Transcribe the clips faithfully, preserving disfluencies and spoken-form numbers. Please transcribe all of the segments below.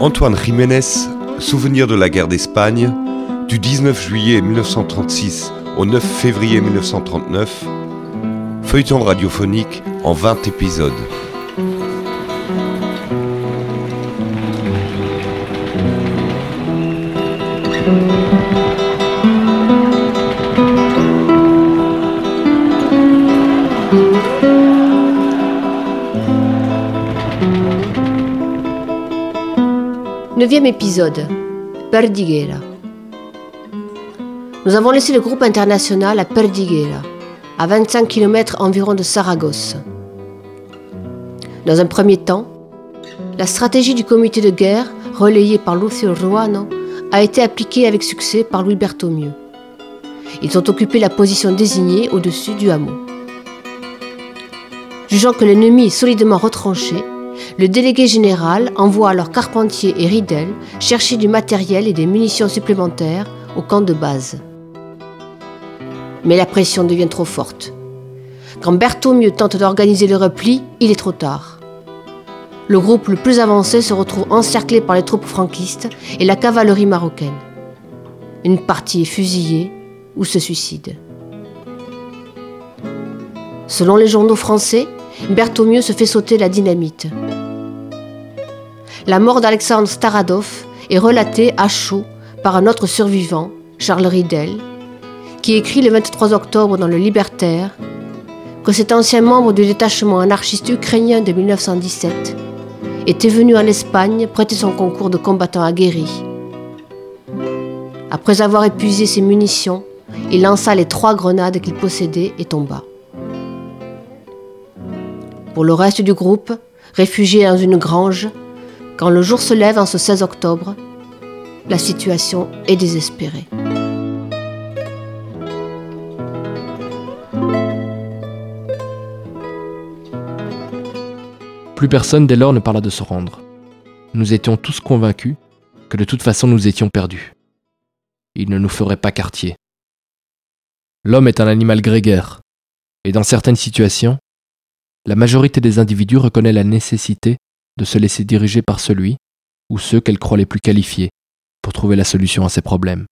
Antoine Jiménez, Souvenir de la guerre d'Espagne, du dix-neuf juillet mille neuf cent trente-six au neuf février mille neuf cent trente-neuf, feuilleton radiophonique en vingt épisodes. Neuvième épisode, Perdiguera. Nous avons laissé le groupe international à Perdiguera, à vingt-cinq kilomètres environ de Saragosse. Dans un premier temps, la stratégie du comité de guerre, relayée par Lucio Ruano, a été appliquée avec succès par Louis Berthomieux. Ils ont occupé la position désignée au-dessus du hameau. Jugeant que l'ennemi est solidement retranché, le délégué général envoie alors Carpentier et Ridel chercher du matériel et des munitions supplémentaires au camp de base. Mais la pression devient trop forte. Quand Berthomieux tente d'organiser le repli, il est trop tard. Le groupe le plus avancé se retrouve encerclé par les troupes franquistes et la cavalerie marocaine. Une partie est fusillée ou se suicide. Selon les journaux français, Berthomieux se fait sauter la dynamite. La mort d'Alexandre Staradov est relatée à chaud par un autre survivant, Charles Ridel, qui écrit le vingt-trois octobre dans Le Libertaire que cet ancien membre du détachement anarchiste ukrainien de mille neuf cent dix-sept était venu en Espagne prêter son concours de combattant aguerri. Après avoir épuisé ses munitions, il lança les trois grenades qu'il possédait et tomba. Pour le reste du groupe, réfugié dans une grange, quand le jour se lève en ce seize octobre, la situation est désespérée. Plus personne dès lors ne parla de se rendre. Nous étions tous convaincus que de toute façon nous étions perdus. Il ne nous ferait pas quartier. L'homme est un animal grégaire, et dans certaines situations, la majorité des individus reconnaît la nécessité de se laisser diriger par celui ou ceux qu'elle croit les plus qualifiés pour trouver la solution à ses problèmes.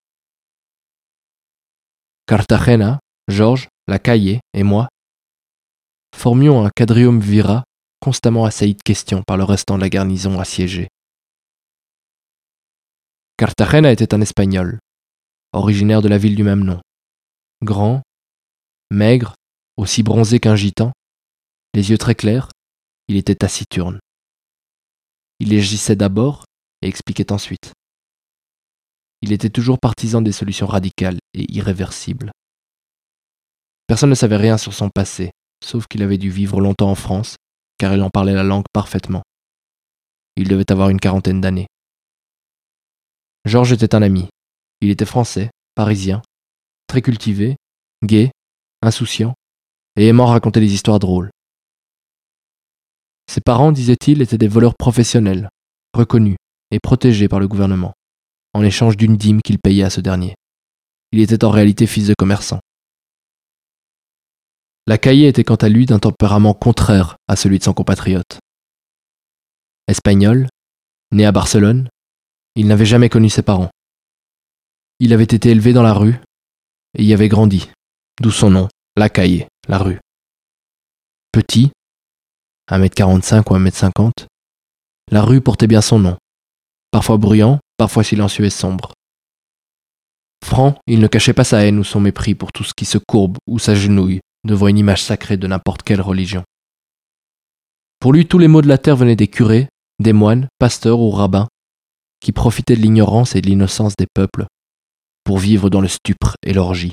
Cartagena, Georges, Lacaille et moi formions un quadriumvirat constamment assailli de questions par le restant de la garnison assiégée. Cartagena était un Espagnol, originaire de la ville du même nom. Grand, maigre, aussi bronzé qu'un gitan, les yeux très clairs, il était taciturne. Il agissait d'abord et expliquait ensuite. Il était toujours partisan des solutions radicales et irréversibles. Personne ne savait rien sur son passé, sauf qu'il avait dû vivre longtemps en France, car il en parlait la langue parfaitement. Il devait avoir une quarantaine d'années. Georges était un ami. Il était français, parisien, très cultivé, gai, insouciant, et aimant raconter des histoires drôles. Ses parents, disait-il, étaient des voleurs professionnels, reconnus et protégés par le gouvernement, en échange d'une dîme qu'il payait à ce dernier. Il était en réalité fils de commerçant. Lacaille était quant à lui d'un tempérament contraire à celui de son compatriote. Espagnol, né à Barcelone, il n'avait jamais connu ses parents. Il avait été élevé dans la rue et y avait grandi, d'où son nom, Lacaille, la rue. Petit, un mètre quarante-cinq ou un mètre cinquante, la rue portait bien son nom, parfois bruyant, parfois silencieux et sombre. Franc, il ne cachait pas sa haine ou son mépris pour tout ce qui se courbe ou s'agenouille devant une image sacrée de n'importe quelle religion. Pour lui, tous les maux de la terre venaient des curés, des moines, pasteurs ou rabbins, qui profitaient de l'ignorance et de l'innocence des peuples pour vivre dans le stupre et l'orgie.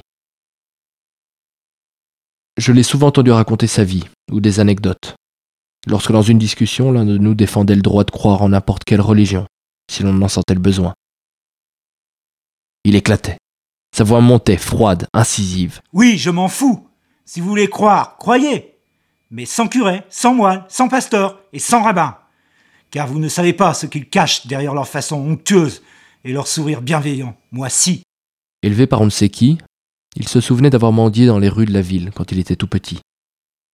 Je l'ai souvent entendu raconter sa vie, ou des anecdotes, lorsque dans une discussion, l'un de nous défendait le droit de croire en n'importe quelle religion, si l'on en sentait le besoin. Il éclatait. Sa voix montait, froide, incisive. « Oui, je m'en fous. Si vous voulez croire, croyez. Mais sans curé, sans moine, sans pasteur et sans rabbin. Car vous ne savez pas ce qu'ils cachent derrière leur façon onctueuse et leur sourire bienveillant. Moi, si. » Élevé par on ne sait qui, il se souvenait d'avoir mendié dans les rues de la ville quand il était tout petit.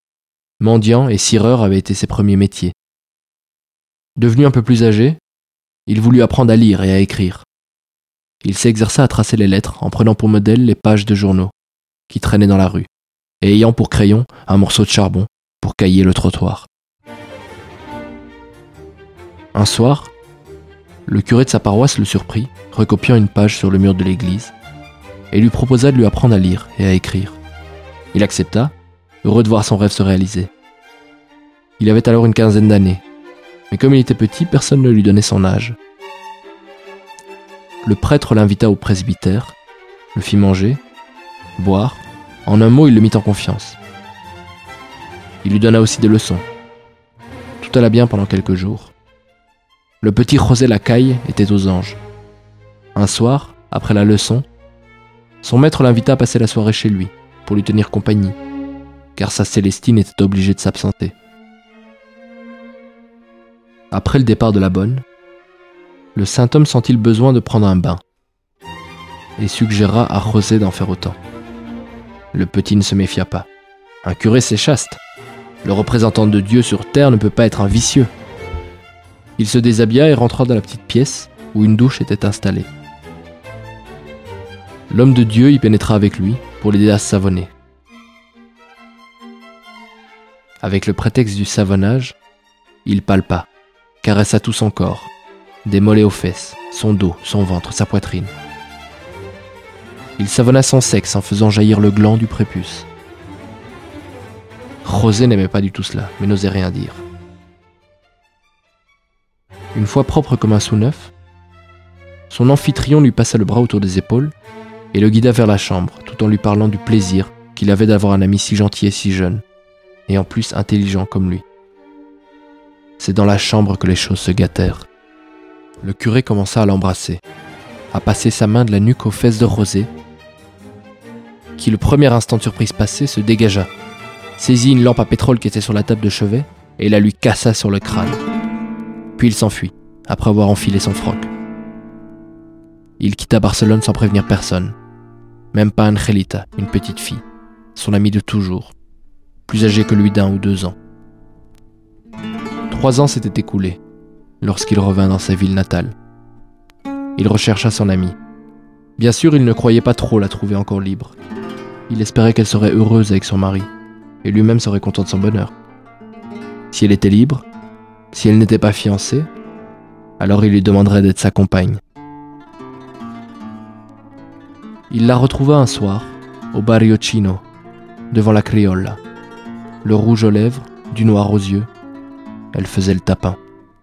Mendiant et cireur avaient été ses premiers métiers. Devenu un peu plus âgé, Il voulut apprendre à lire et à écrire. Il s'exerça à tracer les lettres en prenant pour modèle les pages de journaux qui traînaient dans la rue et ayant pour crayon un morceau de charbon pour cailler le trottoir. Un soir, le curé de sa paroisse le surprit, recopiant une page sur le mur de l'église, et lui proposa de lui apprendre à lire et à écrire. Il accepta, heureux de voir son rêve se réaliser. Il avait alors une quinzaine d'années, mais comme il était petit, personne ne lui donnait son âge. Le prêtre l'invita au presbytère, le fit manger, boire, en un mot, il le mit en confiance. Il lui donna aussi des leçons. Tout alla bien pendant quelques jours. Le petit José Lacaille était aux anges. Un soir, après la leçon, son maître l'invita à passer la soirée chez lui, pour lui tenir compagnie, car sa Célestine était obligée de s'absenter. Après le départ de la bonne, le saint homme sentit le besoin de prendre un bain, et suggéra à José d'en faire autant. Le petit ne se méfia pas. Un curé, c'est chaste. Le représentant de Dieu sur terre ne peut pas être un vicieux. Il se déshabilla et rentra dans la petite pièce où une douche était installée. L'homme de Dieu y pénétra avec lui pour l'aider à se savonner. Avec le prétexte du savonnage, il palpa, caressa tout son corps, des mollets aux fesses, son dos, son ventre, sa poitrine. Il savonna son sexe en faisant jaillir le gland du prépuce. José n'aimait pas du tout cela, mais n'osait rien dire. Une fois propre comme un sou neuf, son amphitryon lui passa le bras autour des épaules et le guida vers la chambre, tout en lui parlant du plaisir qu'il avait d'avoir un ami si gentil et si jeune, et en plus intelligent comme lui. C'est dans la chambre que les choses se gâtèrent. Le curé commença à l'embrasser, à passer sa main de la nuque aux fesses de José, qui, le premier instant de surprise passé, se dégagea, saisit une lampe à pétrole qui était sur la table de chevet et la lui cassa sur le crâne. Puis il s'enfuit, après avoir enfilé son froc. Il quitta Barcelone sans prévenir personne, même pas Angelita, une petite fille, son amie de toujours, plus âgée que lui d'un ou deux ans. Trois ans s'étaient écoulés lorsqu'il revint dans sa ville natale. Il rechercha son amie. Bien sûr, il ne croyait pas trop la trouver encore libre. Il espérait qu'elle serait heureuse avec son mari, et lui-même serait content de son bonheur. Si elle était libre, si elle n'était pas fiancée, alors il lui demanderait d'être sa compagne. Il la retrouva un soir, au Barrio Chino, devant la Criolla. Le rouge aux lèvres, du noir aux yeux, elle faisait le tapin.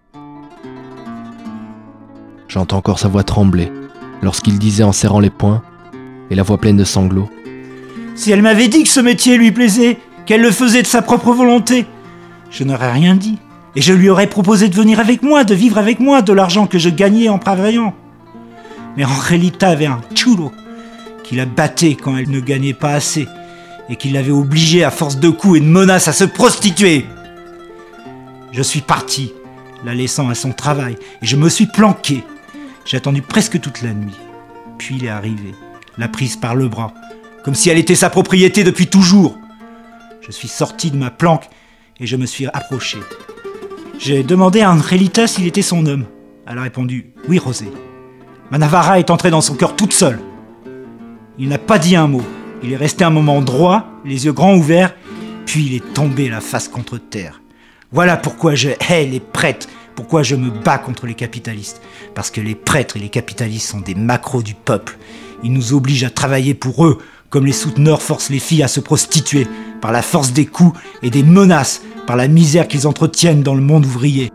J'entends encore sa voix trembler, lorsqu'il disait en serrant les poings, et la voix pleine de sanglots. Si elle m'avait dit que ce métier lui plaisait, qu'elle le faisait de sa propre volonté, je n'aurais rien dit. Et je lui aurais proposé de venir avec moi, de vivre avec moi, de l'argent que je gagnais en travaillant. Mais Angelita avait un chulo qui la battait quand elle ne gagnait pas assez et qui l'avait obligée à force de coups et de menaces à se prostituer. Je suis parti, la laissant à son travail, et je me suis planqué. J'ai attendu presque toute la nuit. Puis il est arrivé, l'a prise par le bras, comme si elle était sa propriété depuis toujours. Je suis sorti de ma planque et je me suis approché. J'ai demandé à Angelita s'il était son homme. Elle a répondu « Oui, José ». Ma Navarra est entrée dans son cœur toute seule. Il n'a pas dit un mot. Il est resté un moment droit, les yeux grands ouverts, puis il est tombé la face contre terre. Voilà pourquoi je hais les prêtres, pourquoi je me bats contre les capitalistes. Parce que les prêtres et les capitalistes sont des macros du peuple. Ils nous obligent à travailler pour eux, comme les souteneurs forcent les filles à se prostituer, par la force des coups et des menaces, par la misère qu'ils entretiennent dans le monde ouvrier.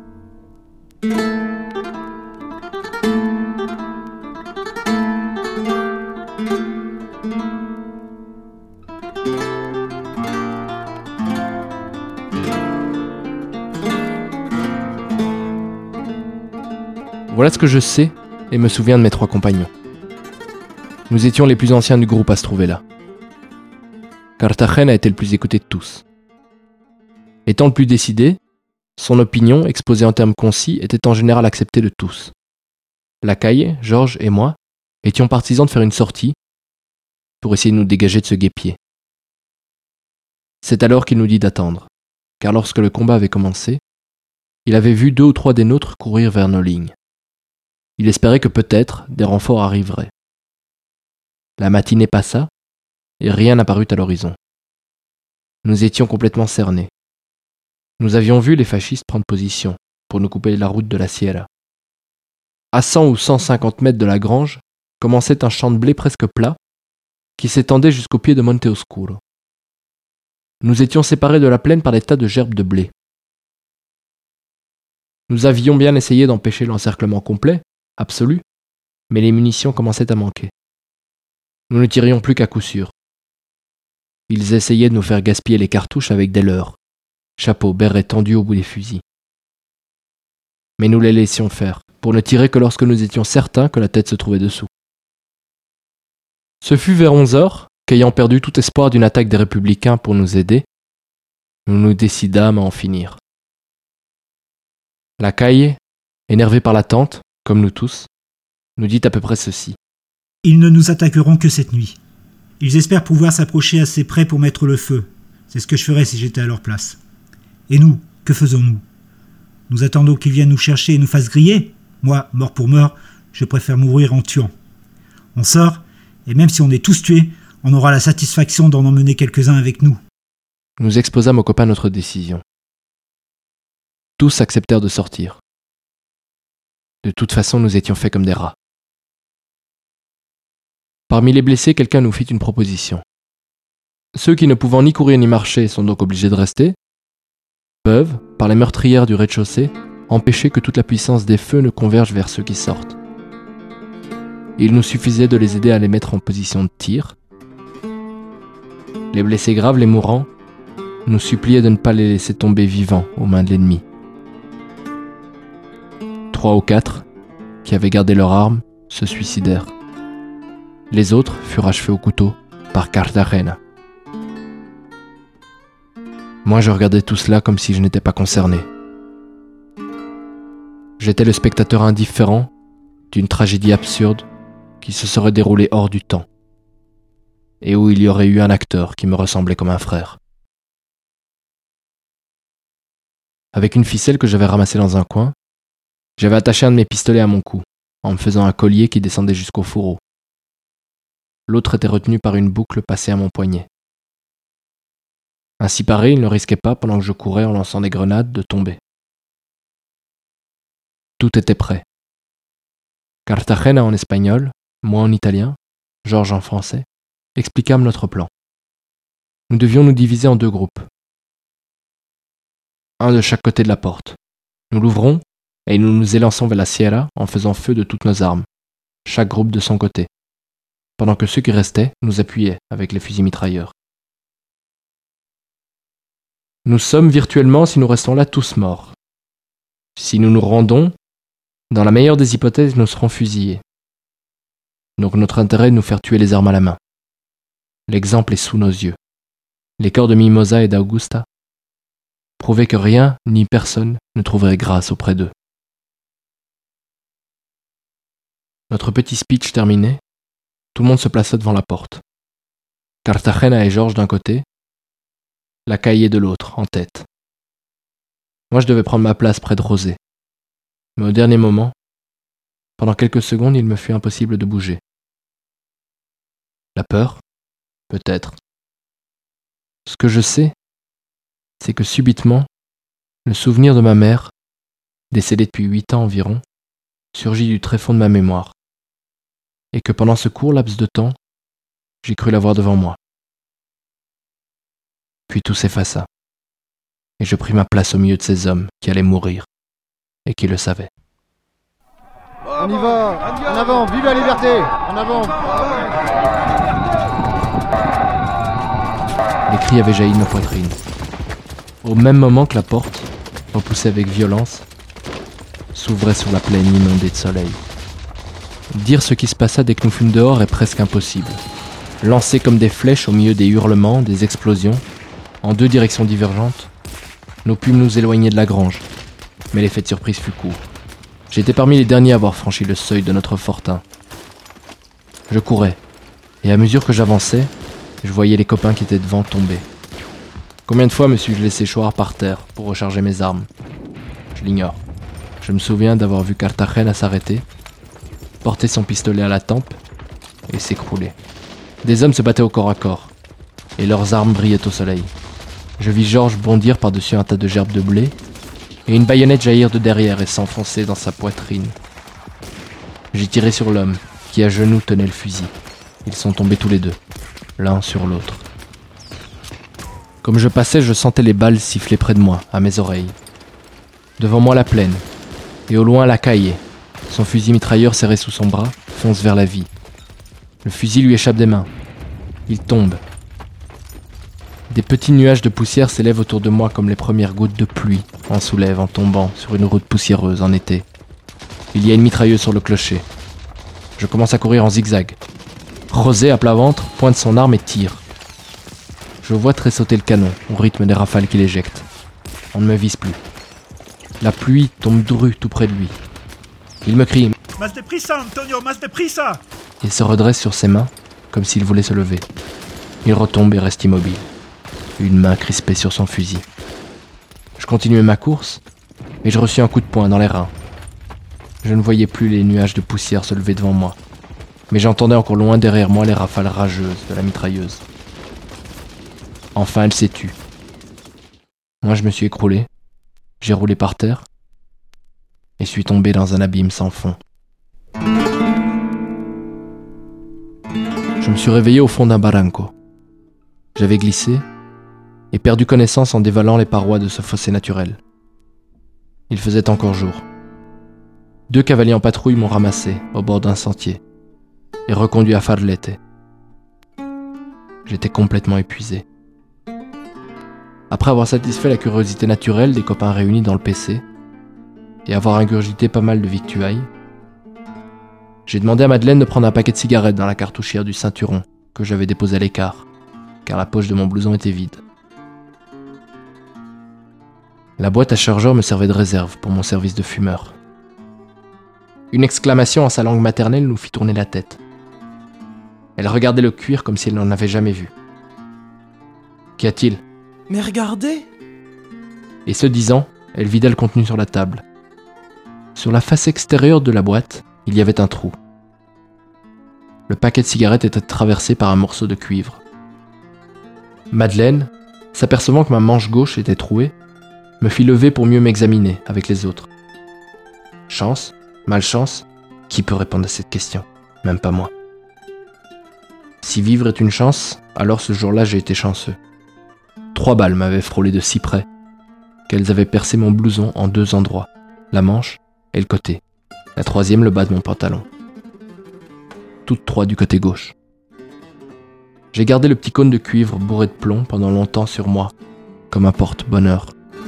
Voilà ce que je sais et me souviens de mes trois compagnons. Nous étions les plus anciens du groupe à se trouver là. Cartagena était le plus écouté de tous. Étant le plus décidé, son opinion, exposée en termes concis, était en général acceptée de tous. Lacaille, Georges et moi étions partisans de faire une sortie pour essayer de nous dégager de ce guêpier. C'est alors qu'il nous dit d'attendre, car lorsque le combat avait commencé, il avait vu deux ou trois des nôtres courir vers nos lignes. Il espérait que peut-être des renforts arriveraient. La matinée passa, et rien n'apparut à l'horizon. Nous étions complètement cernés. Nous avions vu les fascistes prendre position pour nous couper la route de la Sierra. À cent ou cent cinquante mètres de la grange commençait un champ de blé presque plat qui s'étendait jusqu'au pied de Monte Oscuro. Nous étions séparés de la plaine par des tas de gerbes de blé. Nous avions bien essayé d'empêcher l'encerclement complet, absolu, mais les munitions commençaient à manquer. Nous ne tirions plus qu'à coup sûr. Ils essayaient de nous faire gaspiller les cartouches avec des leurres, chapeaux, bérets tendus au bout des fusils. Mais nous les laissions faire, pour ne tirer que lorsque nous étions certains que la tête se trouvait dessous. Ce fut vers onze heures qu'ayant perdu tout espoir d'une attaque des républicains pour nous aider, nous nous décidâmes à en finir. La Caille, énervée par l'attente, comme nous tous, nous dit à peu près ceci. Ils ne nous attaqueront que cette nuit. Ils espèrent pouvoir s'approcher assez près pour mettre le feu. C'est ce que je ferais si j'étais à leur place. Et nous, que faisons-nous? Nous attendons qu'ils viennent nous chercher et nous fassent griller? Moi, mort pour mort, je préfère mourir en tuant. On sort, et même si on est tous tués, on aura la satisfaction d'en emmener quelques-uns avec nous. Nous exposâmes aux copains notre décision. Tous acceptèrent de sortir. De toute façon, nous étions faits comme des rats. Parmi les blessés, quelqu'un nous fit une proposition. Ceux qui ne pouvant ni courir ni marcher sont donc obligés de rester, peuvent, par les meurtrières du rez-de-chaussée, empêcher que toute la puissance des feux ne converge vers ceux qui sortent. Il nous suffisait de les aider à les mettre en position de tir. Les blessés graves, les mourants, nous suppliaient de ne pas les laisser tomber vivants aux mains de l'ennemi. Trois ou quatre, qui avaient gardé leurs armes, se suicidèrent. Les autres furent achevés au couteau par Cartagena. Moi, je regardais tout cela comme si je n'étais pas concerné. J'étais le spectateur indifférent d'une tragédie absurde qui se serait déroulée hors du temps, et où il y aurait eu un acteur qui me ressemblait comme un frère. Avec une ficelle que j'avais ramassée dans un coin, j'avais attaché un de mes pistolets à mon cou, en me faisant un collier qui descendait jusqu'au fourreau. L'autre était retenu par une boucle passée à mon poignet. Ainsi paré, il ne risquait pas, pendant que je courais en lançant des grenades, de tomber. Tout était prêt. Cartagena en espagnol, moi en italien, Georges en français, expliquâmes notre plan. Nous devions nous diviser en deux groupes. Un de chaque côté de la porte. Nous l'ouvrons et nous nous élançons vers la Sierra en faisant feu de toutes nos armes, chaque groupe de son côté, pendant que ceux qui restaient nous appuyaient avec les fusils mitrailleurs. Nous sommes virtuellement, si nous restons là, tous morts. Si nous nous rendons, dans la meilleure des hypothèses, nous serons fusillés. Donc notre intérêt est de nous faire tuer les armes à la main. L'exemple est sous nos yeux. Les corps de Mimosa et d'Augusta prouvaient que rien ni personne ne trouverait grâce auprès d'eux. Notre petit speech terminé, tout le monde se plaça devant la porte. Cartagena et Georges d'un côté, la Caille de l'autre, en tête. Moi, je devais prendre ma place près de Rosé. Mais au dernier moment, pendant quelques secondes, il me fut impossible de bouger. La peur? Peut-être. Ce que je sais, c'est que subitement, le souvenir de ma mère, décédée depuis huit ans environ, surgit du tréfonds de ma mémoire, et que pendant ce court laps de temps, j'ai cru la voir devant moi. Puis tout s'effaça, et je pris ma place au milieu de ces hommes qui allaient mourir, et qui le savaient. On y va, en avant, vive la liberté, en avant. Les cris avaient jailli de nos poitrines. Au même moment que la porte, repoussée avec violence, s'ouvrait sur la plaine inondée de soleil. Dire ce qui se passa dès que nous fûmes dehors est presque impossible. Lancés comme des flèches au milieu des hurlements, des explosions, en deux directions divergentes, nous pûmes nous éloigner de la grange, mais l'effet de surprise fut court. J'étais parmi les derniers à avoir franchi le seuil de notre fortin. Je courais, et à mesure que j'avançais, je voyais les copains qui étaient devant tomber. Combien de fois me suis-je laissé choir par terre pour recharger mes armes? Je l'ignore. Je me souviens d'avoir vu Cartagena s'arrêter, portait son pistolet à la tempe et s'écroulait. Des hommes se battaient au corps à corps, et leurs armes brillaient au soleil. Je vis Georges bondir par-dessus un tas de gerbes de blé, et une baïonnette jaillir de derrière et s'enfoncer dans sa poitrine. J'ai tiré sur l'homme, qui à genoux tenait le fusil. Ils sont tombés tous les deux, l'un sur l'autre. Comme je passais, je sentais les balles siffler près de moi, à mes oreilles. Devant moi la plaine, et au loin la caille. Son fusil mitrailleur serré sous son bras fonce vers la vie. Le fusil lui échappe des mains. Il tombe. Des petits nuages de poussière s'élèvent autour de moi comme les premières gouttes de pluie en soulèvent en tombant sur une route poussiéreuse en été. Il y a une mitrailleuse sur le clocher. Je commence à courir en zigzag. José, à plat ventre, pointe son arme et tire. Je vois tressauter le canon au rythme des rafales qu'il éjecte. On ne me vise plus. La pluie tombe drue tout près de lui. Il me crie « Más deprisa, Antonio, más deprisa !» Il se redresse sur ses mains, comme s'il voulait se lever. Il retombe et reste immobile, une main crispée sur son fusil. Je continuais ma course, et je reçus un coup de poing dans les reins. Je ne voyais plus les nuages de poussière se lever devant moi, mais j'entendais encore loin derrière moi les rafales rageuses de la mitrailleuse. Enfin, elle s'est tue. Moi, je me suis écroulé, j'ai roulé par terre, et suis tombé dans un abîme sans fond. Je me suis réveillé au fond d'un barranco. J'avais glissé et perdu connaissance en dévalant les parois de ce fossé naturel. Il faisait encore jour. Deux cavaliers en patrouille m'ont ramassé au bord d'un sentier et reconduit à Farlete. J'étais complètement épuisé. Après avoir satisfait la curiosité naturelle des copains réunis dans le P C et avoir ingurgité pas mal de victuailles, j'ai demandé à Madeleine de prendre un paquet de cigarettes dans la cartouchière du ceinturon que j'avais déposé à l'écart, car la poche de mon blouson était vide. La boîte à chargeur me servait de réserve pour mon service de fumeur. Une exclamation en sa langue maternelle nous fit tourner la tête. Elle regardait le cuir comme si elle n'en avait jamais vu. « Qu'y a-t-il » ? « Mais regardez !» Et ce disant, elle vida le contenu sur la table. Sur la face extérieure de la boîte, il y avait un trou. Le paquet de cigarettes était traversé par un morceau de cuivre. Madeleine, s'apercevant que ma manche gauche était trouée, me fit lever pour mieux m'examiner avec les autres. Chance, malchance, qui peut répondre à cette question ? Même pas moi. Si vivre est une chance, alors ce jour-là j'ai été chanceux. Trois balles m'avaient frôlé de si près qu'elles avaient percé mon blouson en deux endroits, la manche et le côté. La troisième, le bas de mon pantalon. Toutes trois du côté gauche. J'ai gardé le petit cône de cuivre bourré de plomb pendant longtemps sur moi, comme un porte-bonheur.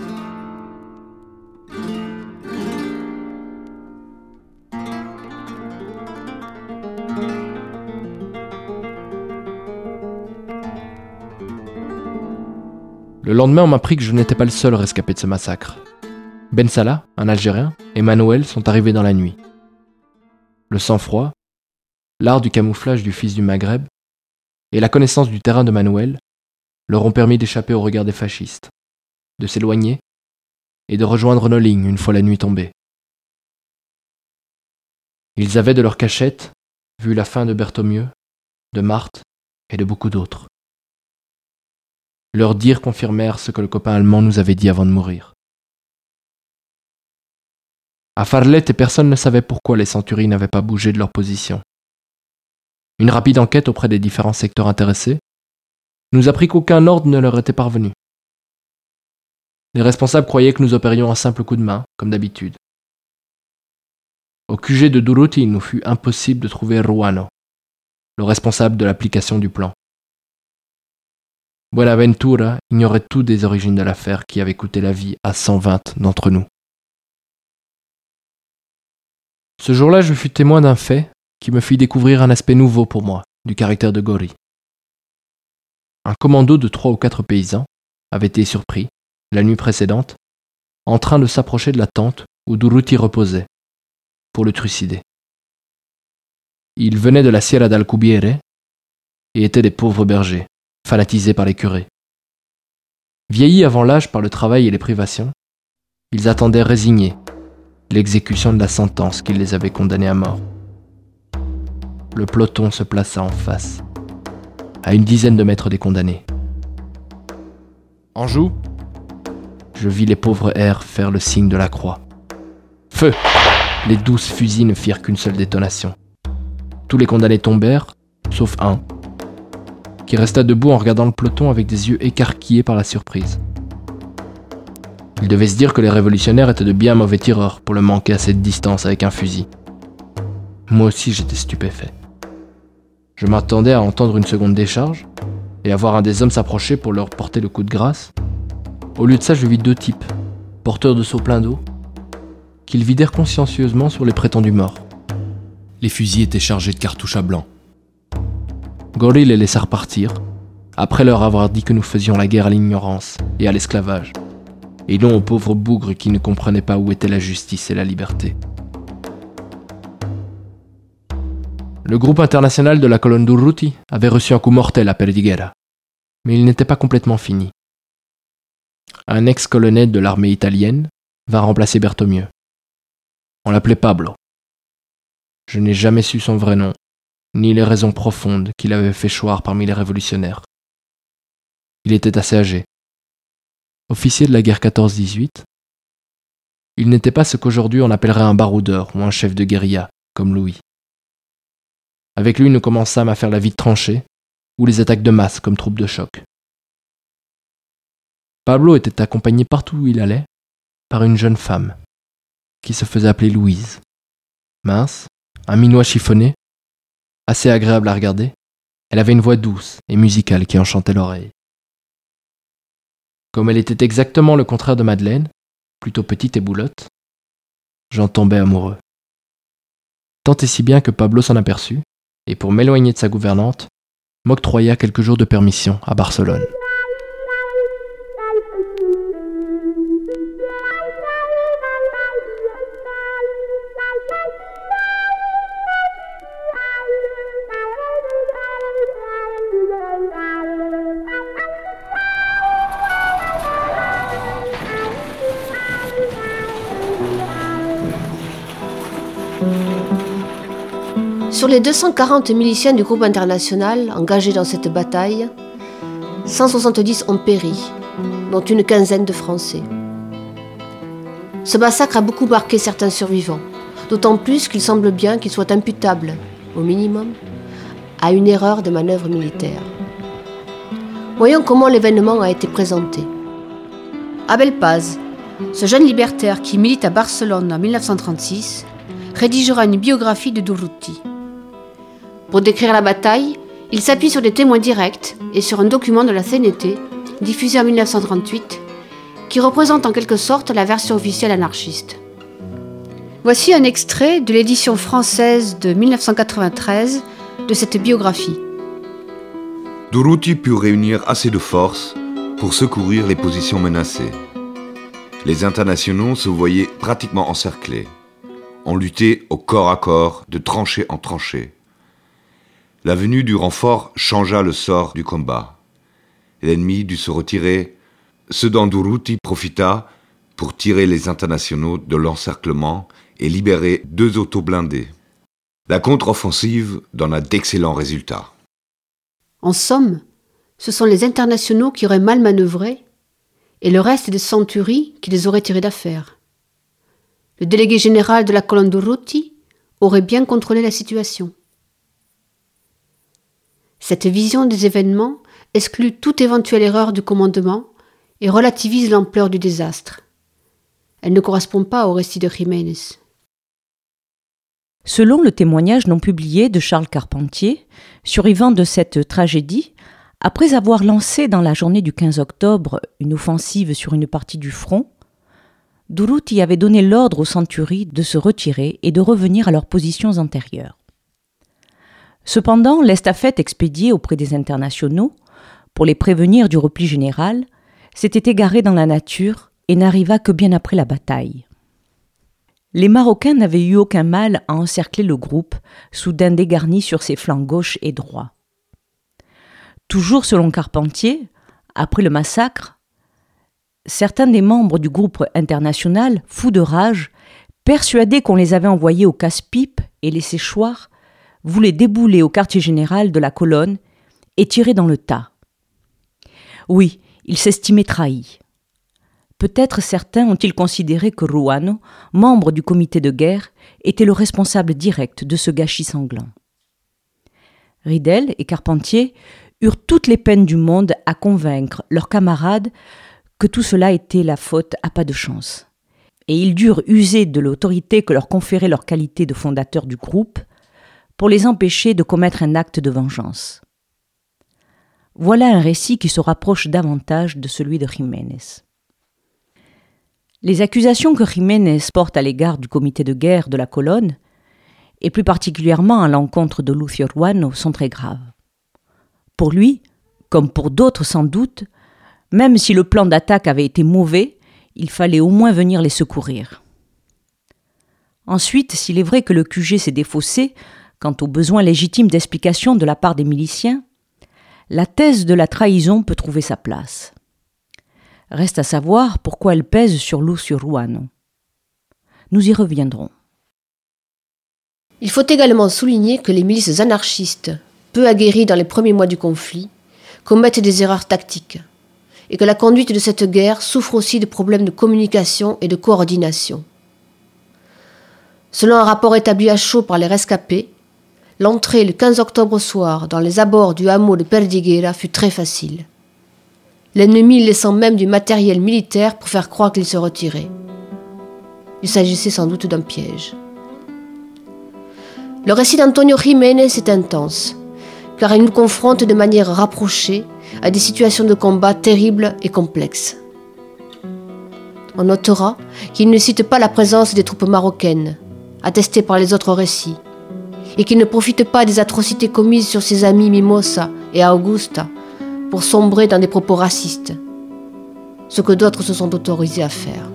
Le lendemain, on m'a appris que je n'étais pas le seul rescapé de ce massacre. Ben Salah, un Algérien, et Manuel sont arrivés dans la nuit. Le sang-froid, l'art du camouflage du fils du Maghreb et la connaissance du terrain de Manuel leur ont permis d'échapper au regard des fascistes, de s'éloigner et de rejoindre nos lignes une fois la nuit tombée. Ils avaient de leur cachette vu la fin de Berthomieux, de Marthe et de beaucoup d'autres. Leurs dires confirmèrent ce que le copain allemand nous avait dit avant de mourir. À Farlete, personne ne savait pourquoi les Centuries n'avaient pas bougé de leur position. Une rapide enquête auprès des différents secteurs intéressés nous apprit qu'aucun ordre ne leur était parvenu. Les responsables croyaient que nous opérions un simple coup de main, comme d'habitude. Au Q G de Durruti, il nous fut impossible de trouver Ruano, le responsable de l'application du plan. Buenaventura ignorait tout des origines de l'affaire qui avait coûté la vie à cent vingt d'entre nous. Ce jour-là, je fus témoin d'un fait qui me fit découvrir un aspect nouveau pour moi du caractère de Gori. Un commando de trois ou quatre paysans avait été surpris, la nuit précédente, en train de s'approcher de la tente où Durruti reposait, pour le trucider. Ils venaient de la Sierra d'Alcubierre et étaient des pauvres bergers, fanatisés par les curés. Vieillis avant l'âge par le travail et les privations, ils attendaient résignés l'exécution de la sentence qui les avait condamnés à mort. le peloton se plaça en face, à une dizaine de mètres des condamnés. En joue ? Je vis les pauvres R faire le signe de la croix. Feu ! Les douze fusils ne firent qu'une seule détonation. Tous les condamnés tombèrent, sauf un, qui resta debout en regardant le peloton avec des yeux écarquillés par la surprise. Il devait se dire que les révolutionnaires étaient de bien mauvais tireurs pour le manquer à cette distance avec un fusil. Moi aussi j'étais stupéfait. Je m'attendais à entendre une seconde décharge et à voir un des hommes s'approcher pour leur porter le coup de grâce. Au lieu de ça, je vis deux types, porteurs de seaux pleins d'eau, qu'ils vidèrent consciencieusement sur les prétendus morts. Les fusils étaient chargés de cartouches à blanc. Gori les laissa repartir, après leur avoir dit que nous faisions la guerre à l'ignorance et à l'esclavage, et non aux pauvres bougres qui ne comprenaient pas où était la justice et la liberté. Le groupe international de la colonne d'Urruti avait reçu un coup mortel à Perdiguera, mais il n'était pas complètement fini. Un ex-colonel de l'armée italienne va remplacer Berthomieux. On l'appelait Pablo. Je n'ai jamais su son vrai nom, ni les raisons profondes qui l'avaient fait choir parmi les révolutionnaires. Il était assez âgé. Officier de la guerre quatorze dix-huit, il n'était pas ce qu'aujourd'hui on appellerait un baroudeur ou un chef de guérilla, comme Louis. Avec lui, nous commençâmes à faire la vie de tranchée ou les attaques de masse comme troupe de choc. Pablo était accompagné partout où il allait par une jeune femme qui se faisait appeler Louise. Mince, un minois chiffonné, assez agréable à regarder, elle avait une voix douce et musicale qui enchantait l'oreille. Comme elle était exactement le contraire de Madeleine, plutôt petite et boulotte, j'en tombais amoureux. Tant et si bien que Pablo s'en aperçut, et pour m'éloigner de sa gouvernante, m'octroya quelques jours de permission à Barcelone. Sur les deux cent quarante miliciens du groupe international engagés dans cette bataille, cent soixante-dix ont péri, dont une quinzaine de Français. Ce massacre a beaucoup marqué certains survivants, d'autant plus qu'il semble bien qu'il soit imputable, au minimum, à une erreur de manœuvre militaire. Voyons comment l'événement a été présenté. Abel Paz, ce jeune libertaire qui milite à Barcelone en dix-neuf cent trente-six, rédigera une biographie de Durruti. Pour décrire la bataille, il s'appuie sur des témoins directs et sur un document de la C N T, diffusé en dix-neuf cent trente-huit, qui représente en quelque sorte la version officielle anarchiste. Voici un extrait de l'édition française de dix-neuf cent quatre-vingt-treize de cette biographie. Durruti put réunir assez de forces pour secourir les positions menacées. Les internationaux se voyaient pratiquement encerclés. On luttait au corps à corps, de tranchée en tranchée. La venue du renfort changea le sort du combat. L'ennemi dut se retirer, ce dont Durruti profita pour tirer les internationaux de l'encerclement et libérer deux autoblindés. La contre-offensive donna d'excellents résultats. En somme, ce sont les internationaux qui auraient mal manœuvré et le reste des centuries qui les auraient tirés d'affaire. Le délégué général de la colonne d'Urruti aurait bien contrôlé la situation. Cette vision des événements exclut toute éventuelle erreur du commandement et relativise l'ampleur du désastre. Elle ne correspond pas au récit de Jiménez. Selon le témoignage non publié de Charles Carpentier, survivant de cette tragédie, après avoir lancé dans la journée du quinze octobre une offensive sur une partie du front, Durruti avait donné l'ordre aux centuries de se retirer et de revenir à leurs positions antérieures. Cependant, l'estafette expédiée auprès des internationaux, pour les prévenir du repli général, s'était égarée dans la nature et n'arriva que bien après la bataille. Les Marocains n'avaient eu aucun mal à encercler le groupe, soudain dégarni sur ses flancs gauche et droit. Toujours selon Carpentier, après le massacre, certains des membres du groupe international, fous de rage, persuadés qu'on les avait envoyés au casse-pipe et laissés choir, voulait débouler au quartier général de la colonne et tirer dans le tas. Oui, il s'estimait trahi. Peut-être certains ont-ils considéré que Ruano, membre du comité de guerre, était le responsable direct de ce gâchis sanglant. Ridel et Carpentier eurent toutes les peines du monde à convaincre leurs camarades que tout cela était la faute à pas de chance. Et ils durent user de l'autorité que leur conférait leur qualité de fondateur du groupe pour les empêcher de commettre un acte de vengeance. Voilà un récit qui se rapproche davantage de celui de Jiménez. Les accusations que Jiménez porte à l'égard du comité de guerre de la colonne, et plus particulièrement à l'encontre de Lucio Ruano, sont très graves. Pour lui, comme pour d'autres sans doute, même si le plan d'attaque avait été mauvais, il fallait au moins venir les secourir. Ensuite, s'il est vrai que le Q G s'est défaussé quant aux besoins légitimes d'explication de la part des miliciens, la thèse de la trahison peut trouver sa place. Reste à savoir pourquoi elle pèse sur Lucio Ruano. Nous y reviendrons. Il faut également souligner que les milices anarchistes, peu aguerries dans les premiers mois du conflit, commettent des erreurs tactiques, et que la conduite de cette guerre souffre aussi de problèmes de communication et de coordination. Selon un rapport établi à chaud par les rescapés, l'entrée le quinze octobre au soir dans les abords du hameau de Perdiguera fut très facile. L'ennemi laissant même du matériel militaire pour faire croire qu'il se retirait. Il s'agissait sans doute d'un piège. Le récit d'Antonio Jiménez est intense, car il nous confronte de manière rapprochée à des situations de combat terribles et complexes. On notera qu'il ne cite pas la présence des troupes marocaines, attestée par les autres récits, et qu'il ne profite pas des atrocités commises sur ses amis Mimosa et Augusta pour sombrer dans des propos racistes, ce que d'autres se sont autorisés à faire.